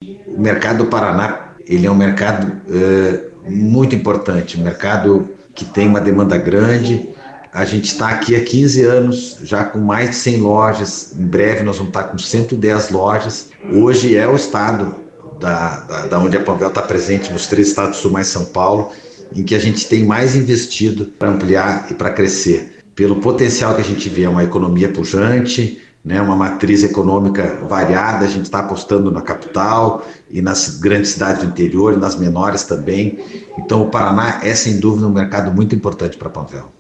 o mercado do Paraná, ele é um mercado muito importante, um mercado que tem uma demanda grande. A gente está aqui há 15 anos, já com mais de 100 lojas. Em breve nós vamos estar com 110 lojas. Hoje é o estado da onde a Panvel está presente, nos 3 estados do Sul mais São Paulo, em que a gente tem mais investido para ampliar e para crescer. Pelo potencial que a gente vê, uma economia pujante, né, uma matriz econômica variada, a gente está apostando na capital e nas grandes cidades do interior e nas menores também. Então o Paraná é sem dúvida um mercado muito importante para a Panvel.